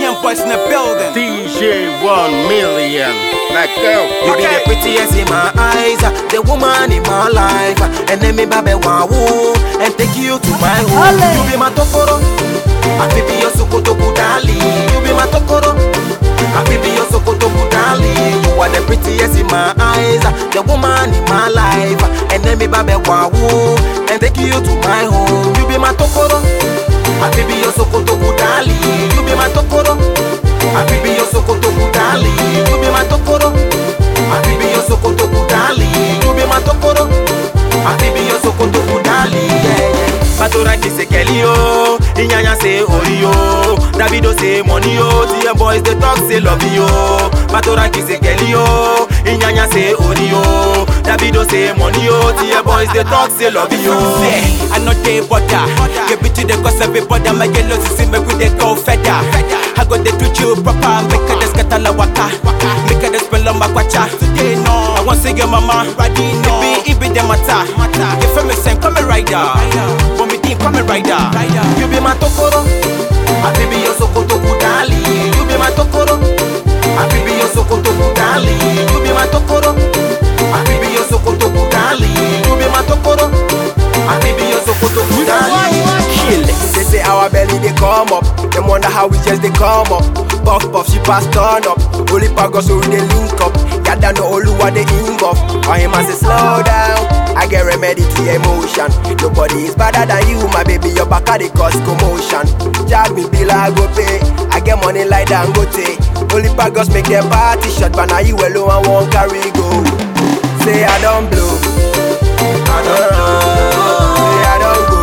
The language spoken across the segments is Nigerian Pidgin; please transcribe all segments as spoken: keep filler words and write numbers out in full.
million boys in the building. D J one million. Like girl, you okay. Be the prettiest in my eyes, the woman in my life, and then me babe woo and take you to my home. You be my tokoro, I be your sokoto budali. You be my tokoro, I be your sokoto budali. You are the prettiest in my eyes, the woman in my life, and then me babe woo and take you to my home. You be my tokoro, I be your sokoto budali. You be my tokoro, I be your sokoto budali. You be my tokoro, I be your sokoto budali. You be my tokoro, I be your sokoto budali. Yeah, yeah. Batora ki se keli yo, Inyanya say Orio, Davido say money yo, T M boys they talk say love yo. Batora ki se keli yo, Inyanya say Orio, Davido say money yo, T M boys they talk say love yo. I know they butter, give it to the cause everybody my yellow to see me with the go feather. I got the treat you proper, make a descata la waka, make a spell on my quacha. Today no, I want to see your mama, ready no, it be the matter. You feel me saying come a rider, but me think come a rider. You be my tokoro, I be your sokoto budali. You be my tokoro, I be your sokoto budali. You be my tokoro, I be your sokoto budali. You be my tokoro, I be your sokoto budali. Kill it. They say our belly they come up. Them wonder how we just they come up. Puff puff she pass turn up. Only pago so we they link up. Yada no Oluwa they involve. On him I say slow down. I get remedy to your emotion. Nobody is better than you, my baby. Your back at the cause commotion. Jag me bill I go pay. I get money like Dangote. Only pagos make them party shot, but now you alone and won't carry go. Say I don't blow. I don't blow. Say I don't go.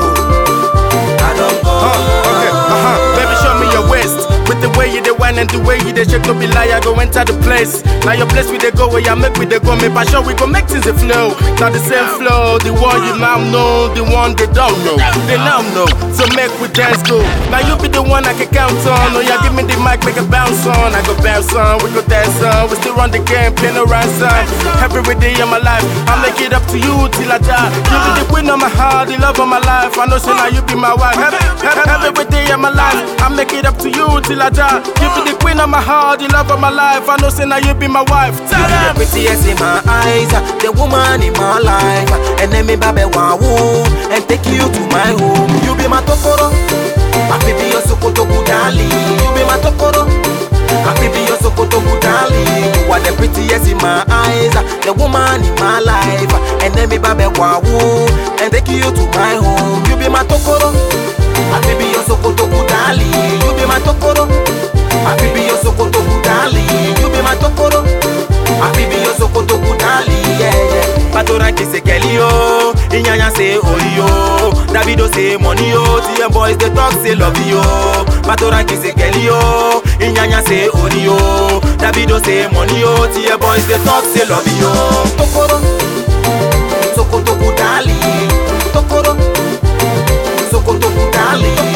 I don't go. Uh, okay, uh-huh. Baby, show me your waist. With the way you dey whine and the way you dey shake, don't be lie, I go enter the place. Now your place we dey go, where you make we dey go. Make sure we go make things a flow. Not the same flow, the one you now know, the one they don't know. They now know, so make we dance go. Now you be the one I can count on. Oh yeah, give me the mic, make a bounce on. I go bounce on, we go dance on. We still run the game, play no ransom. Every day of my life, I make it up to you till I die. You be the queen of my heart, the love of my life. I know so now you be my wife. Every day of my life, I make it up to you till I die. You be the queen of my heart, the love of my life. I know say now you be my wife. Tell you be the prettiest in my eyes, the woman in my life, and then me babe woo and take you to my home. You be my tokoro, I be your sokoto budali. You be my tokoro, I be your sokoto budali. You are the prettiest in my eyes, the woman in my life, and then me babe woo and take you to my home. You be my tokoro, I be your sokoto budali. You be my tokoro, I be your sokoto budali. You be my tokoro, I be your sokoto budali. Yeah, yeah. Batora ki se keli yo, Inyanya say Orio, Davido say money yo, T M boys they talk say love yo. Batora ki se keli yo, Inyanya say Orio, Davido say money yo, T M boys they talk say love yo. Tokoro, sokoto budali. Tokoro, sokoto budali.